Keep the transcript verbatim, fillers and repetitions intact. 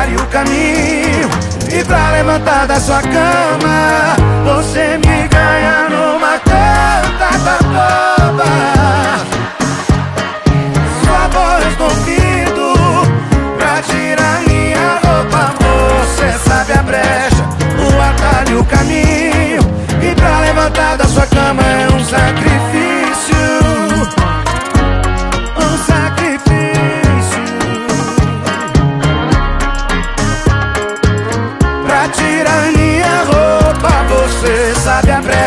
prepare o caminho. E pra levantar da sua cama, você me